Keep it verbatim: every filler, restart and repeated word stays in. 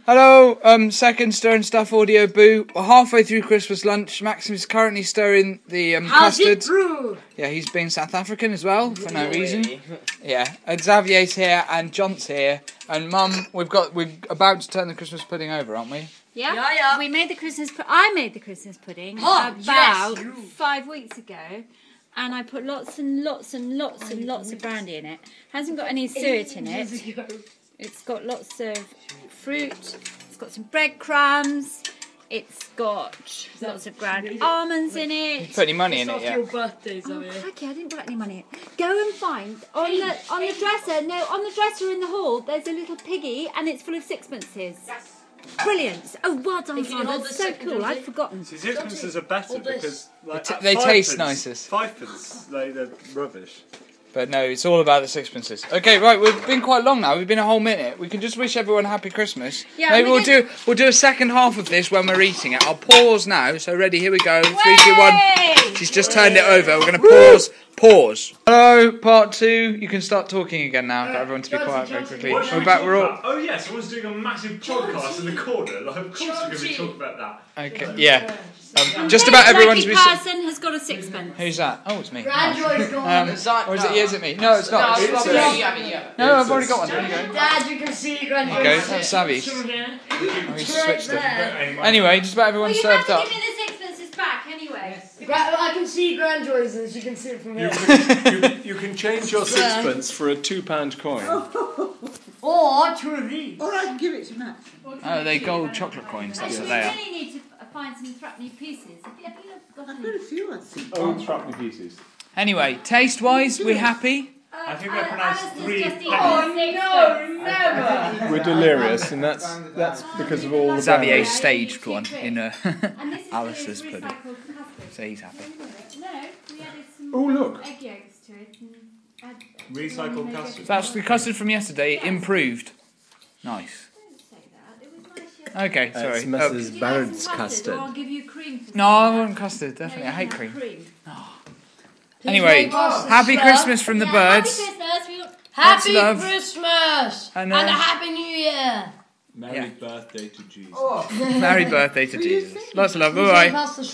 Hello, um, second Stirring Stuff audio boo. We're halfway through Christmas lunch. Maxim is currently stirring the um, custard. Yeah, he's being South African as well for no reason. Yeah, and Xavier's here and John's here, and Mum, we've got we're about to turn the Christmas pudding over, aren't we? Yeah, yeah, yeah. We made the Christmas. Pu- I made the Christmas pudding oh, about yes. five weeks ago, and I put lots and lots and lots and lots of brandy in it. Hasn't got any suet in it. It's got lots of fruit. It's got some breadcrumbs. It's got lots of ground almonds in it. You put any money in it, yeah? Your birthday, Oh, crikey, I didn't put any money in it. Go and find on the on the dresser. No, on the dresser in the hall. There's a little piggy, and it's full of sixpences. Brilliant! Oh, well done, Father. That's so cool. I'd forgotten. See, sixpences are better because like, T- at they five taste pence, nicest. Five pence, like they're rubbish. But no, it's all about the sixpences. Okay, right, we've been quite long now. We've been a whole minute. We can just wish everyone a happy Christmas. Yeah, Maybe we we'll can- do we'll do a second half of this when we're eating it. I'll pause now. So ready, here we go. Three, two, one. She's just turned it over. We're going to pause. Pause. Hello, part two. You can start talking again now. Got everyone to be quiet very quickly. What should We're we back. talk We're all. about? Oh yeah, someone's doing a massive podcast in the corner. Like, of course we're going to be talking about that. Okay. Yeah. Um, just about everyone's. Lucky person has got a sixpence. Who's that? Oh, it's me. Grandjoy's Um, gone. or is it? Yeah, is it me? No, it's not. No, It's- it's it's- you haven't, you haven't. No, I've already got one. There you go. Dad, you can see Grandjoy's. There you go. That's Savvy. Oh, he's switched it. Anyway, just about Well, everyone's you have served to up. give me the sixpences back anyway. Gra- I can see Grandjoy's as you can see it from You here. can, you, you can change your sixpence for a two pound coin. Or two of these. Or I can give it to Matt. Oh, they gold chocolate coins. That's what they are. really need to f- find some threepenny pieces. Have you, have you got I've any? got a few, I think. Oh, thruppenny pieces. Anyway, taste-wise, we happy? I think they're pronounced Alistair's three just eaten pennies. a No, sixpence. never. We're delirious, and that's that's because of all the Xavier brandy. staged one in uh, And this is Alistair's this pudding, recycled custard. so he's happy. No, we added some Oh, look. egg yolks to it. And add- Recycled custard. That's the custard from yesterday, improved. Nice. Don't say that. It was nice yesterday. Okay, sorry. That's Oh, Missus Would you like Barrett's some custard. Or I'll give you cream for no, I some. want custard, definitely. I No, hate you cream. have cream. Anyway, happy Christmas from the Yeah, birds. Happy Christmas. We got- Happy love. Christmas And, and, uh, a Happy New Year. Merry Yeah. birthday to Jesus. Merry birthday to Jesus. Lots of love. Who's Bye like bye. Master